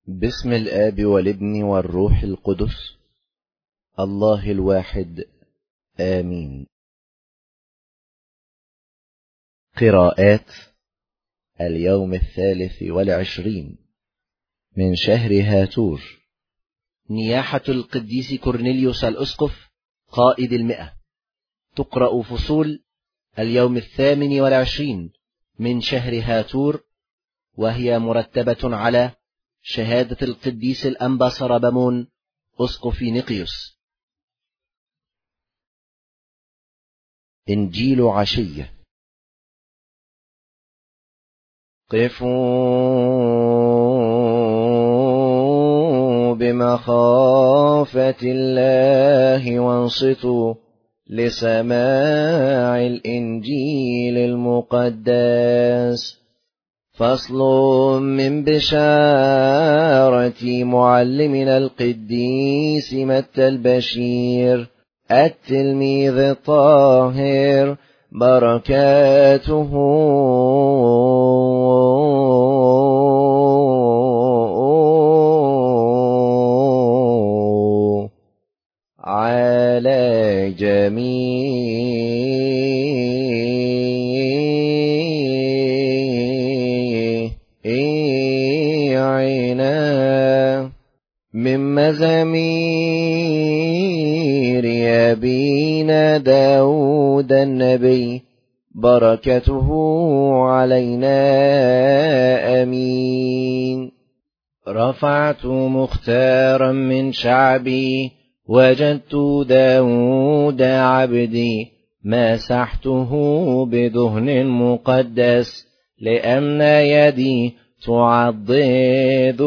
باسم الآب والابن والروح القدس الله الواحد آمين. قراءات اليوم 23 من شهر هاتور. نياحة القديس كورنيليوس الأسقف قائد 100. تقرأ فصول اليوم 28 من شهر هاتور، وهي مرتبة على شهادة القديس الأنبا سربمون أسقف نقيوس. إنجيل عشية. قفوا بمخافة الله وانصتوا لسماع الإنجيل المقدس. فصل من بشارة معلمنا القديس متى البشير التلميذ الطاهر، بركاته على جميعنا. من مزامير أبينا داود النبي، بركته علينا آمين. رفعت مختارا من شعبي، وجدت داود عبدي، مسحته بدهن مقدس، لأن يدي تعضد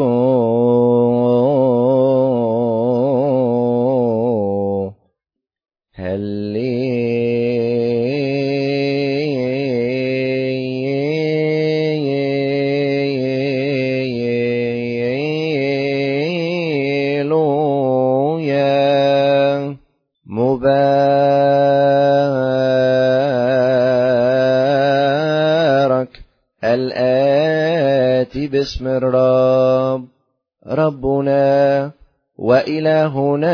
هللويا. مبارك الآتي باسم الرب، ربنا وإلهنا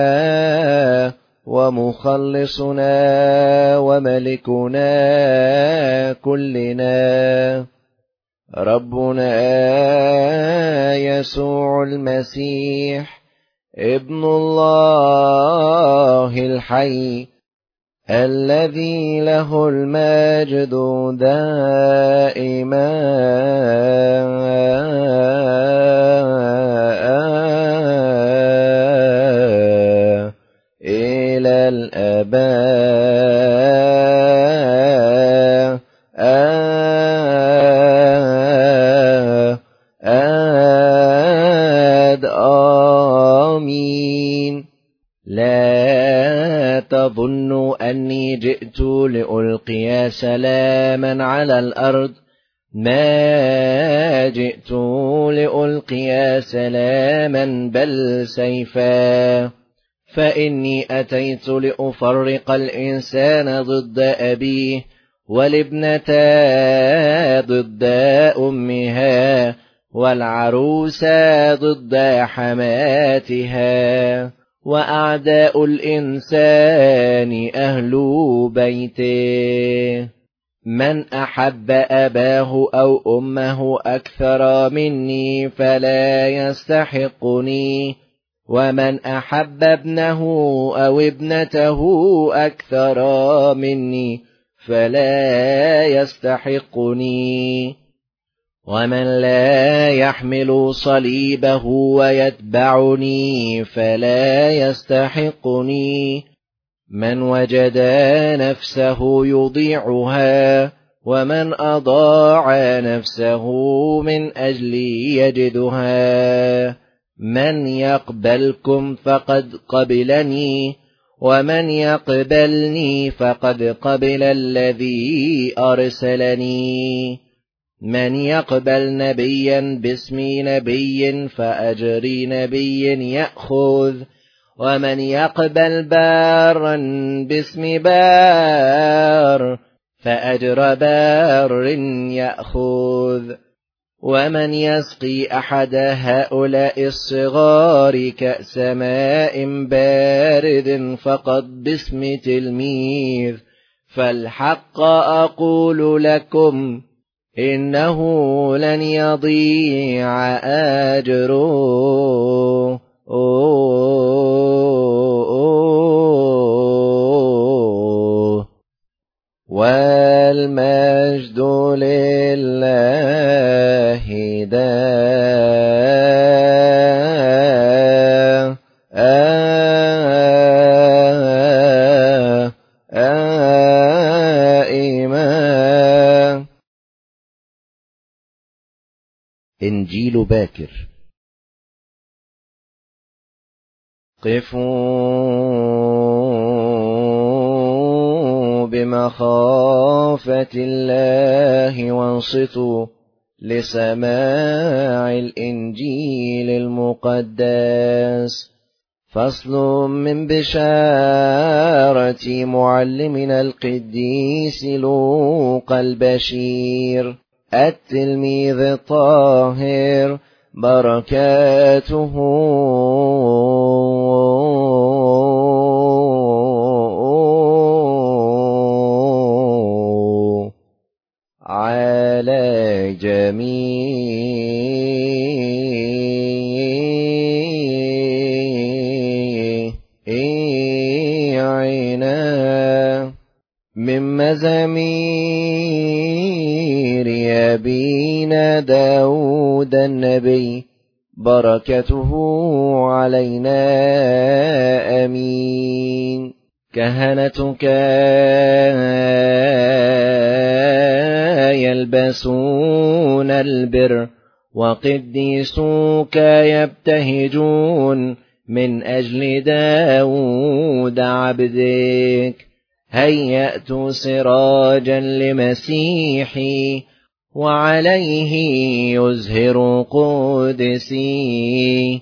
ومخلصنا وملكنا كلنا، ربنا يسوع المسيح ابن الله الحي، الذي له المجد دائما إلى الآباء آمين. لا تظنوا أني جئت لألقي سلاما على الأرض، ما جئت لألقي سلاما بل سيفا، فإني أتيت لأفرق الإنسان ضد أبيه، والابنة ضد أمها، والعروس ضد حماتها، وأعداء الإنسان أهل بيته. من أحب أباه أو أمه أكثر مني فلا يستحقني، ومن أحب ابنه أو ابنته أكثر مني فلا يستحقني. ومن لا يحمل صليبه ويتبعني فلا يستحقني. من وجد نفسه يضيعها، ومن أضاع نفسه من أجلي يجدها. من يقبلكم فقد قبلني، ومن يقبلني فقد قبل الذي أرسلني. من يقبل نبيا باسمي نبي فأجر نبي يأخذ، ومن يقبل بارا باسم بار فأجر بار يأخذ. ومن يسقي أحد هؤلاء الصغار كأس ماء بارد فقد باسم تلميذ، فالحق أقول لكم إنه لن يضيع أجره. والمجد لله دائما. إنجيل باكر. قفوا بمخافة الله وانصتوا لسماع الإنجيل المقدس. فصل من بشارة معلمنا القديس لوقا البشير التلميذ الطاهر، بركاته على جميعنا. من مزامير أبينا داود النبي، بركته علينا آمين. كهنتك يلبسون البر، وقديسوك يبتهجون من أجل داود عبدك. هيأت سراجا لمسيحي، وعليه يزهر قدسي.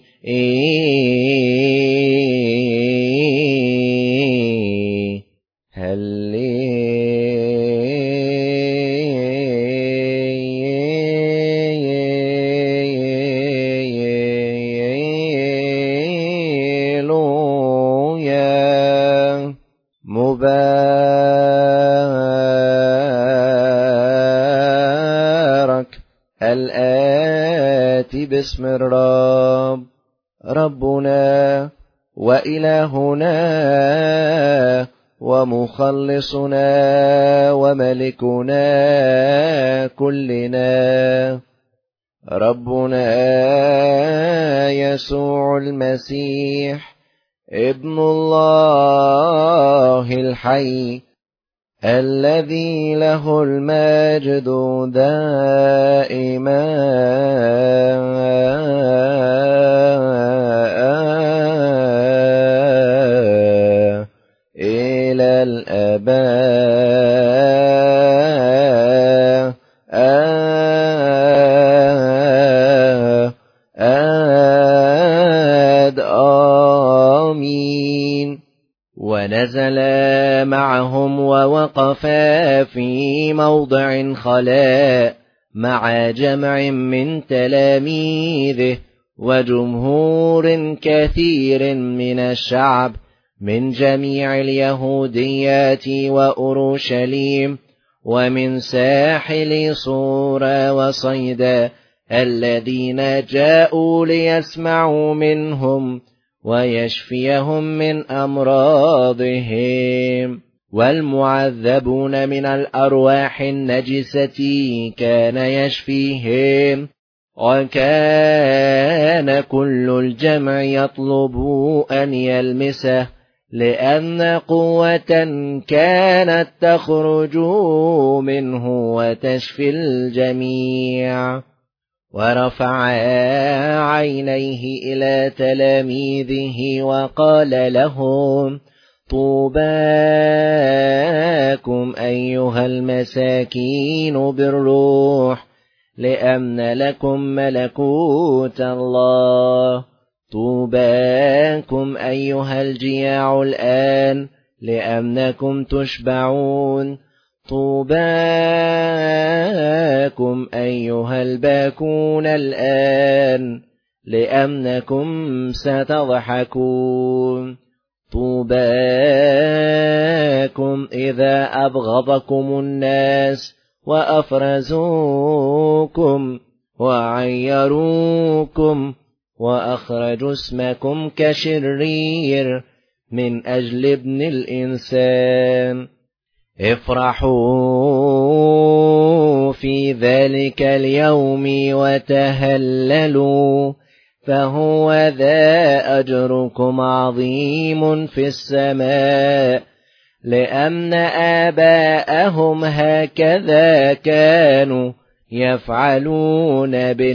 هللويا. مبارك الآتي باسم الرب، ربنا وإلهنا ومخلصنا وملكنا كلنا، ربنا يسوع المسيح ابن الله الحي، الذي له المجد دائما إلى الآباء. آمين. ونزل معهم ووقف في موضع خلاء مع جمع من تلاميذه وجمهور كثير من الشعب من جميع اليهوديات وأورشليم ومن ساحل صور وصيدا، الذين جاءوا ليسمعوا منهم ويشفيهم من أمراضهم. والمعذبون من الأرواح النجسة كان يشفيهم. وكان كل الجمع يطلب أن يلمسه، لأن قوة كانت تخرج منه وتشفي الجميع. ورفع عينيه إلى تلاميذه وقال لهم: طوباكم أيها المساكين بالروح، لأن لكم ملكوت الله. طوباكم أيها الجياع الآن، لأنكم تشبعون. طوباكم أيها الباكون الآن لأنكم ستضحكون. طوباكم إذا أبغضكم الناس وأفرزوكم وعيروكم وأخرجوا اسمكم كشرير من أجل ابن الإنسان. افرحوا في ذلك اليوم وتهللوا، فهو ذا أجركم عظيم في السماء، لأن آباءهم هكذا كانوا يفعلون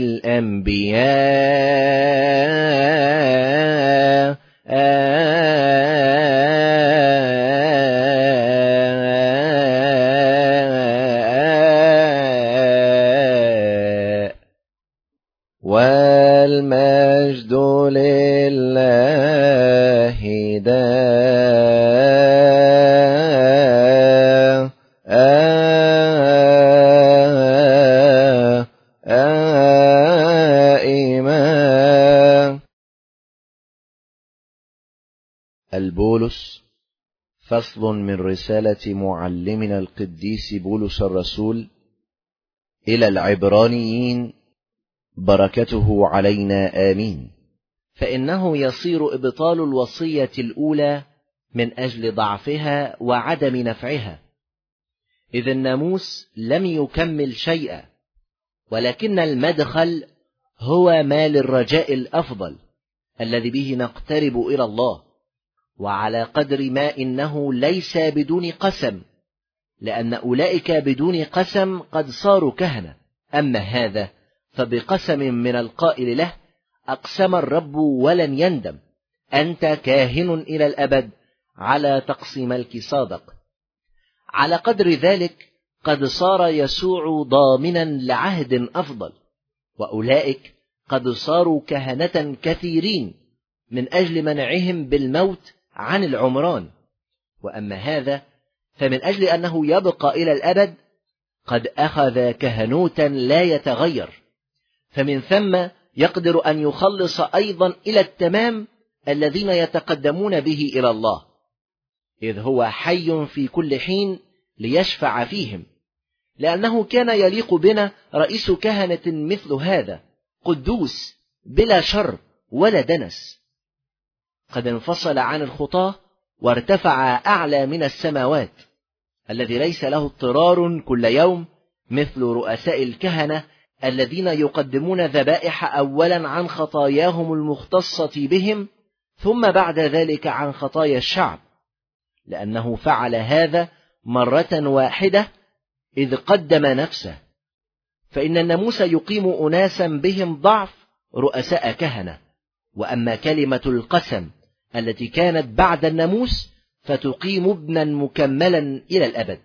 بالأنبياء. والمجد لله دائما. البولس، فصل من رسالة معلمنا القديس بولس الرسول إلى العبرانيين، بركته علينا آمين. فإنه يصير إبطال الوصية الأولى من أجل ضعفها وعدم نفعها، إذ الناموس لم يكمل شيئا، ولكن المدخل هو ما للرجاء الأفضل الذي به نقترب إلى الله، وعلى قدر ما إنه ليس بدون قسم، لأن أولئك بدون قسم قد صاروا كهنة، أما هذا فبقسم من القائل له: أقسم الرب ولن يندم، أنت كاهن إلى الأبد على طقس ملك صادق. على قدر ذلك قد صار يسوع ضامنا لعهد أفضل، وأولئك قد صاروا كهنة كثيرين من أجل منعهم بالموت عن العمران، وأما هذا فمن أجل أنه يبقى إلى الأبد قد أخذ كهنوتا لا يتغير، فمن ثم يقدر أن يخلص أيضا إلى التمام الذين يتقدمون به إلى الله، إذ هو حي في كل حين ليشفع فيهم، لأنه كان يليق بنا رئيس كهنة مثل هذا، قدوس بلا شر ولا دنس، قد انفصل عن الخطاة وارتفع أعلى من السماوات، الذي ليس له اضطرار كل يوم مثل رؤساء الكهنة الذين يقدمون ذبائح أولا عن خطاياهم المختصة بهم، ثم بعد ذلك عن خطايا الشعب، لأنه فعل هذا مرة واحدة إذ قدم نفسه. فإن الناموس يقيم أناسا بهم ضعف رؤساء كهنة، وأما كلمة القسم التي كانت بعد الناموس فتقيم ابنا مكملا إلى الأبد.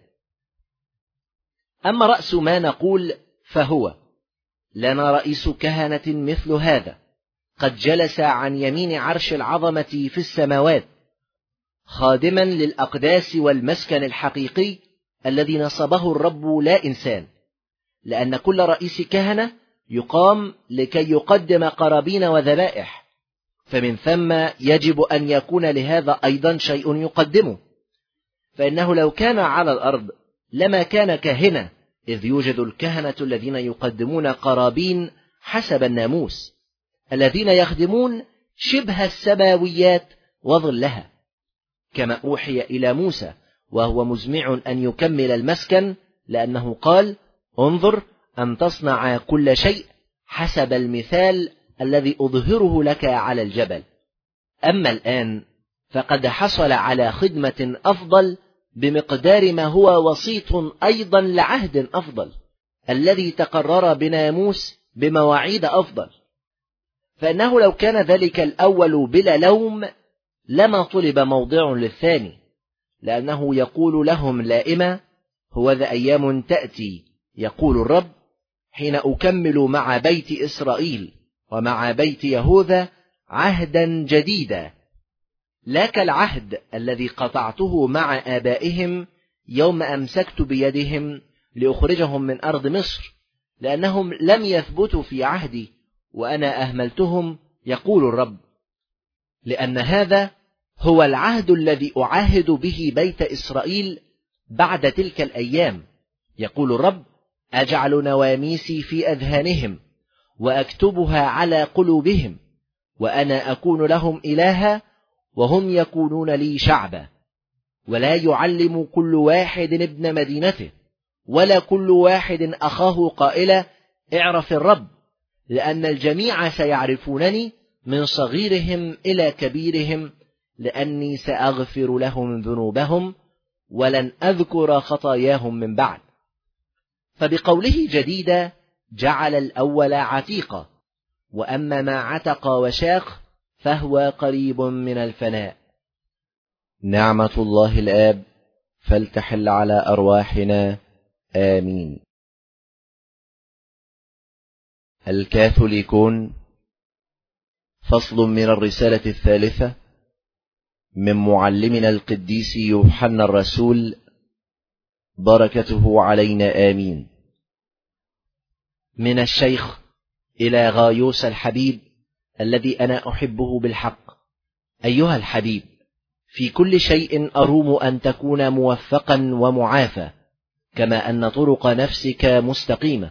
أما رأس ما نقول فهو لنا رئيس كهنة مثل هذا، قد جلس عن يمين عرش العظمة في السماوات، خادما للأقداس والمسكن الحقيقي الذي نصبه الرب لا إنسان، لأن كل رئيس كهنة يقام لكي يقدم قرابين وذبائح، فمن ثم يجب أن يكون لهذا أيضا شيء يقدمه، فإنه لو كان على الأرض لما كان كاهنة، إذ يوجد الكهنة الذين يقدمون قرابين حسب الناموس، الذين يخدمون شبه السماويات وظلها، كما أوحي إلى موسى وهو مزمع أن يكمل المسكن، لأنه قال: انظر أن تصنع كل شيء حسب المثال الذي أظهره لك على الجبل. أما الآن فقد حصل على خدمة أفضل بمقدار ما هو وسيط أيضا لعهد أفضل، الذي تقرر بناموس بمواعيد أفضل، فإنه لو كان ذلك الأول بلا لوم لما طلب موضع للثاني، لأنه يقول لهم لائما: هو ذا أيام تأتي يقول الرب حين أكمل مع بيت إسرائيل ومع بيت يهوذا عهدا جديدا، لا كالعهد الذي قطعته مع آبائهم يوم أمسكت بيدهم لأخرجهم من أرض مصر، لأنهم لم يثبتوا في عهدي وأنا أهملتهم، يقول الرب. لأن هذا هو العهد الذي أعاهد به بيت إسرائيل بعد تلك الأيام، يقول الرب: أجعل نواميسي في أذهانهم وأكتبها على قلوبهم، وأنا أكون لهم إلها وهم يكونون لي شعبا. ولا يعلم كل واحد ابن مدينته ولا كل واحد أخاه قائلا: اعرف الرب، لأن الجميع سيعرفونني من صغيرهم إلى كبيرهم، لأني سأغفر لهم ذنوبهم ولن أذكر خطاياهم من بعد. فبقوله جديدة جعل الأول عتيقا، وأما ما عتق وشاخ فهو قريب من الفناء. نعمة الله الآب فلتحل على أرواحنا، آمين. الكاثوليكون، فصل من الرسالة الثالثة من معلمنا القديس يوحنا الرسول، بركته علينا، آمين. من الشيخ إلى غايوس الحبيب الذي أنا أحبه بالحق. أيها الحبيب، في كل شيء أروم أن تكون موفقا ومعافى، كما أن طرق نفسك مستقيمة،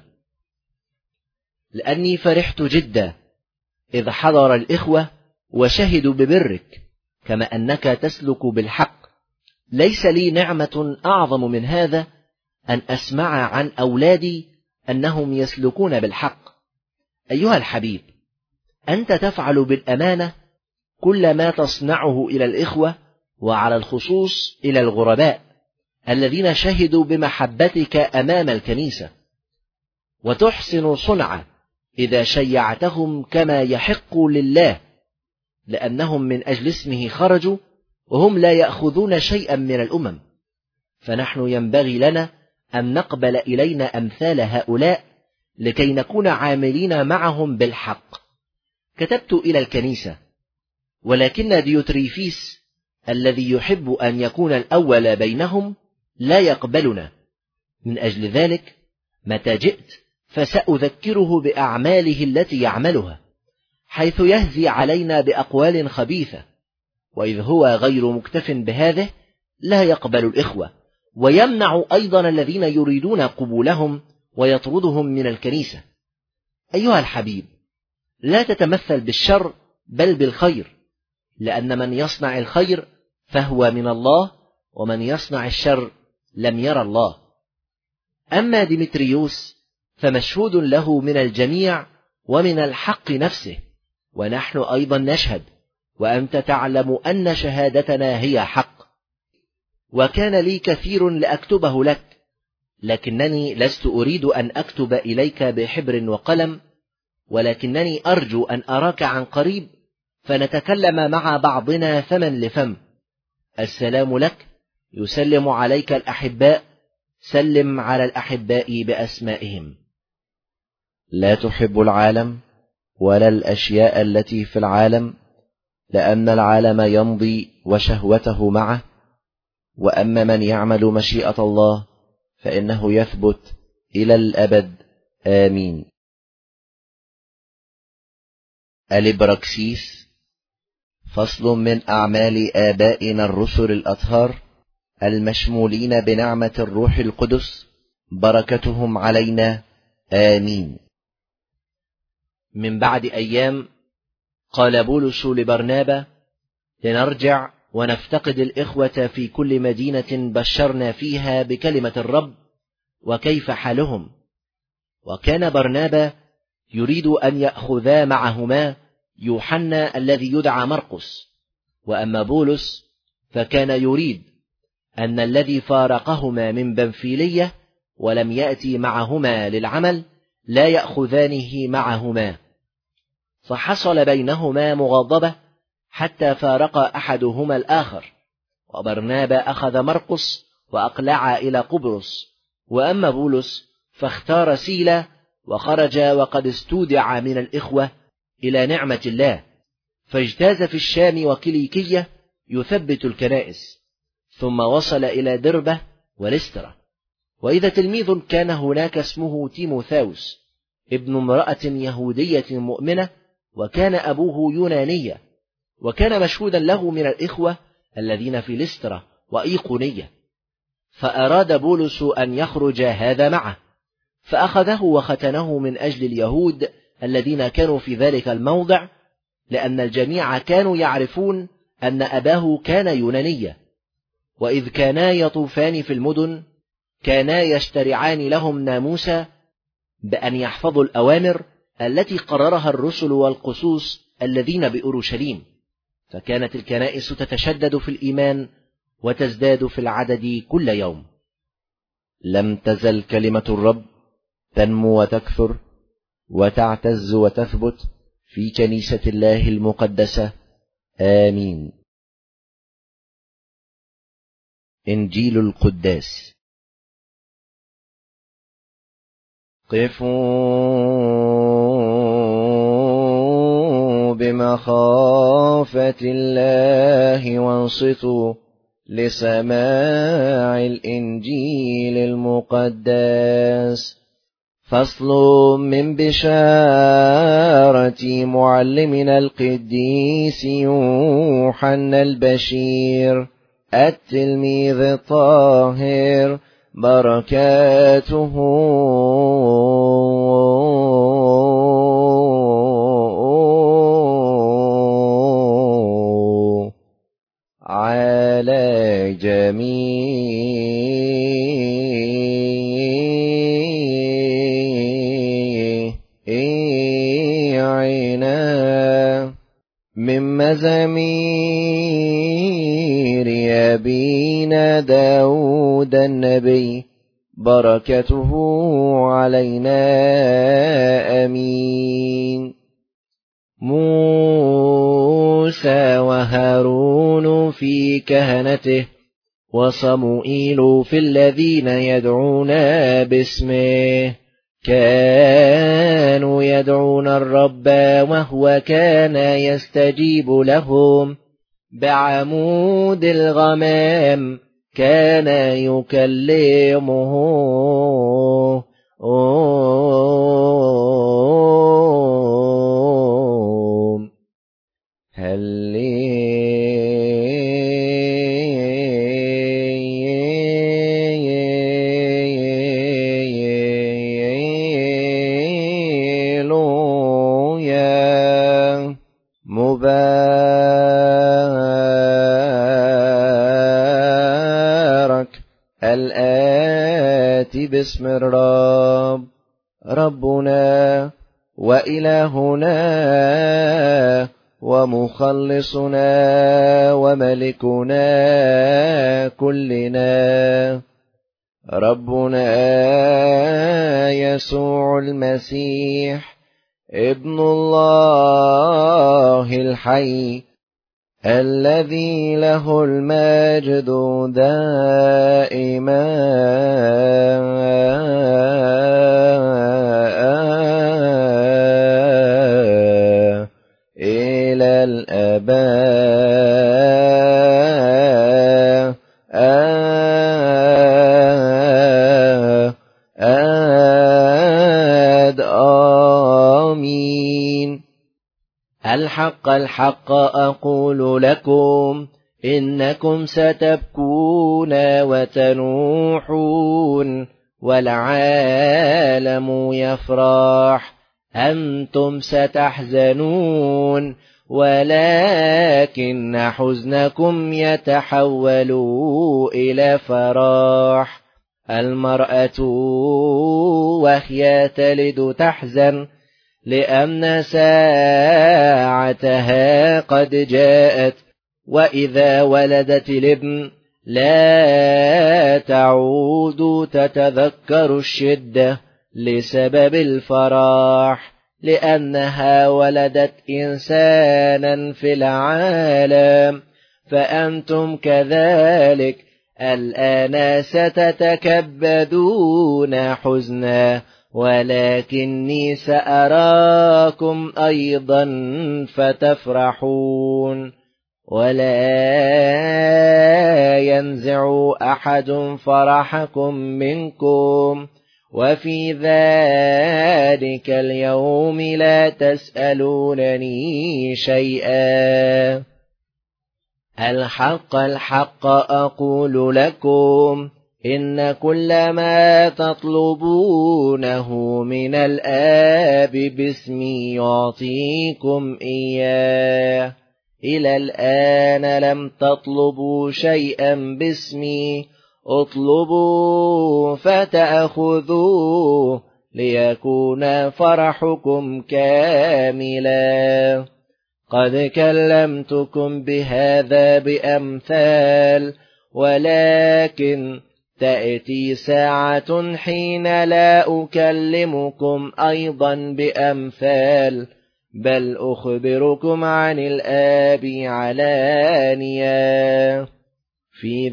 لأني فرحت جدا إذ حضر الإخوة وشهدوا ببرك، كما أنك تسلك بالحق. ليس لي نعمة أعظم من هذا أن أسمع عن أولادي أنهم يسلكون بالحق. أيها الحبيب، أنت تفعل بالأمانة كل ما تصنعه إلى الإخوة، وعلى الخصوص إلى الغرباء الذين شهدوا بمحبتك أمام الكنيسة، وتحسن صنعة إذا شيعتهم كما يحق لله، لأنهم من أجل اسمه خرجوا وهم لا يأخذون شيئا من الأمم. فنحن ينبغي لنا أن نقبل إلينا أمثال هؤلاء لكي نكون عاملين معهم بالحق. كتبت إلى الكنيسة، ولكن ديوتريفيس الذي يحب أن يكون الأول بينهم لا يقبلنا. من أجل ذلك متى جئت فسأذكره بأعماله التي يعملها، حيث يهزي علينا بأقوال خبيثة. وإذ هو غير مكتف بهذه لا يقبل الإخوة، ويمنع أيضا الذين يريدون قبولهم ويطردهم من الكنيسة. أيها الحبيب، لا تتمثل بالشر بل بالخير، لأن من يصنع الخير فهو من الله، ومن يصنع الشر لم ير الله. أما ديمتريوس فمشهود له من الجميع ومن الحق نفسه، ونحن أيضا نشهد، وأنت تعلم أن شهادتنا هي حق. وكان لي كثير لأكتبه لك، لكنني لست أريد أن أكتب إليك بحبر وقلم، ولكنني أرجو أن أراك عن قريب فنتكلم مع بعضنا فمن لفم. السلام لك، يسلم عليك الأحباء، سلم على الأحباء بأسمائهم. لا تحب العالم ولا الأشياء التي في العالم، لأن العالم يمضي وشهوته معه، وأما من يعمل مشيئة الله فإنه يثبت إلى الأبد، آمين. الإبراكسيس، فصل من أعمال آبائنا الرسل الأطهار المشمولين بنعمة الروح القدس، بركتهم علينا، آمين. من بعد أيام قال بولس لبرنابا: لنرجع ونفتقد الإخوة في كل مدينة بشرنا فيها بكلمة الرب وكيف حالهم. وكان برنابا يريد أن يأخذا معهما يوحنا الذي يدعى مرقس، وأما بولس فكان يريد أن الذي فارقهما من بنفيلية ولم يأتي معهما للعمل لا يأخذانه معهما. فحصل بينهما مغاضبة حتى فارق أحدهما الآخر، وبرنابا أخذ مرقس وأقلع إلى قبرص، وأما بولس فاختار سيلا وخرج وقد استودع من الإخوة إلى نعمة الله، فاجتاز في الشام وكيليكية يثبت الكنائس، ثم وصل إلى دربة ولسترة. وإذا تلميذ كان هناك اسمه تيموثاوس ابن امرأة يهودية مؤمنة، وكان أبوه يونانيا، وكان مشهودا له من الإخوة الذين في لسترة وإيقونية، فأراد بولس أن يخرج هذا معه، فأخذه وختنه من أجل اليهود الذين كانوا في ذلك الموضع، لأن الجميع كانوا يعرفون أن أباه كان يونانيا. وإذ كانا يطوفان في المدن كانا يشترعان لهم ناموسا بأن يحفظوا الأوامر التي قررها الرسل والقسوس الذين بأورشليم، فكانت الكنائس تتشدد في الإيمان وتزداد في العدد كل يوم. لم تزل كلمة الرب تنمو وتكثر وتعتز وتثبت في كنيسة الله المقدسة. آمين. إنجيل القداس. قفوا بمخافة الله وانصتوا لسماع الإنجيل المقدس. فصل من بشارة معلمنا القديس يوحنا البشير التلميذ الطاهر، بركاته على جميعنا من مزامير أبينا داود النبي، بركته علينا. آمين. موسى وهارون في كهنته، وصموئيل في الذين يدعون باسمه، كانوا يدعون الرب وهو كان يستجيب لهم، بعمود الغمام كان يكلمه. هللويا. مبارك الآتي باسم الرب، ربنا وإلهنا ومخلصنا وملكنا كلنا، ربنا يسوع المسيح ابن الله الحي، الذي له المجد دائما إلى الآباء. آمين. الحق الحق أقول لكم، إنكم ستبكون وتنوحون والعالم يفرح، أنتم ستحزنون ولكن حزنكم يتحول إلى فرح. المرأة وهي تلد تحزن، لأن ساعتها قد جاءت، وإذا ولدت الابن لا تعود تتذكر الشدة لسبب الفرح، لأنها ولدت إنسانا في العالم. فأنتم كذلك الآن ستتكبدون حزنا، ولكني سأراكم أيضا فتفرحون. ولا ينزع أحد فرحكم منكم، وفي ذلك اليوم لا تسألونني شيئا. الحق الحق أقول لكم، إن كل ما تطلبونه من الآب باسمي يعطيكم إياه. إلى الآن لم تطلبوا شيئا باسمي، اطلبوا فتأخذوه ليكون فرحكم كاملا. قد كلمتكم بهذا بأمثال، ولكن تأتي ساعة حين لا أكلمكم أيضا بأمثال، بل أخبركم عن الآب علانية. في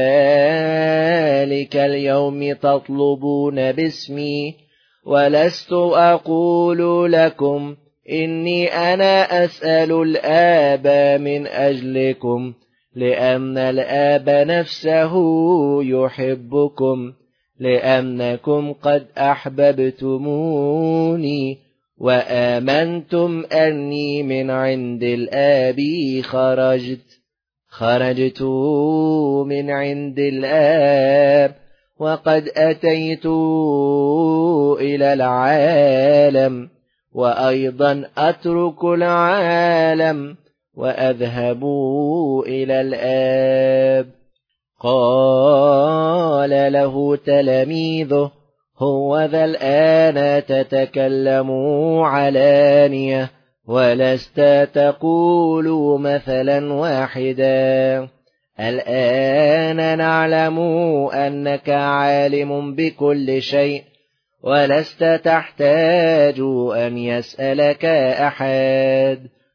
ذلك اليوم تطلبون باسمي، ولست أقول لكم إني أنا أسأل الآب من أجلكم، لأن الآب نفسه يحبكم، لأنكم قد أحببتموني وآمنتم أني من عند الآب خرجت من عند الآب، وقد أتيت إلى العالم، وأيضا أترك العالم وأذهب إلى الآب. قال له تلاميذه: هوذا الآن تتكلم علانية، ولست تقول مثلا واحدا. الآن نعلم أنك عالم بكل شيء، ولست تحتاج أن يسألك أحد.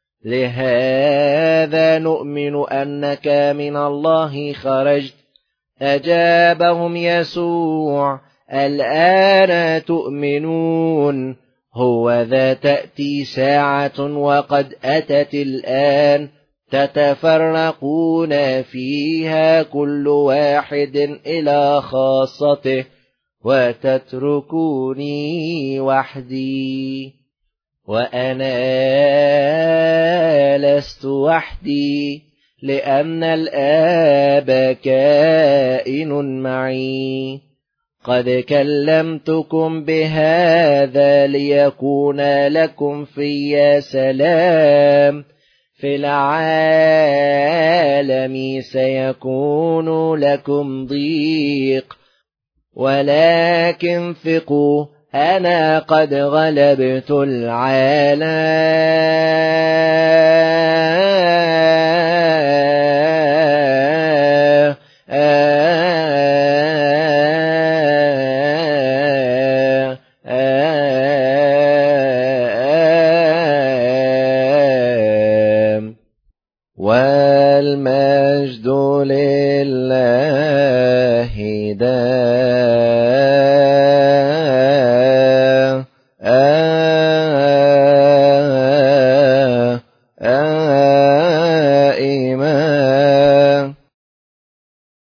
لهذا نؤمن أنك من الله خرجت. أجابهم يسوع: الآن تؤمنون؟ هوذا تأتي ساعة وقد أتت الآن تتفرقون فيها كل واحد إلى خاصته، وتتركوني وحدي. وأنا لست وحدي، لأن الآب كائن معي. قد كلمتكم بهذا ليكون لكم في سلام. في العالم سيكون لكم ضيق، ولكن ثقوا، أنا قد غلبت والمجد لله.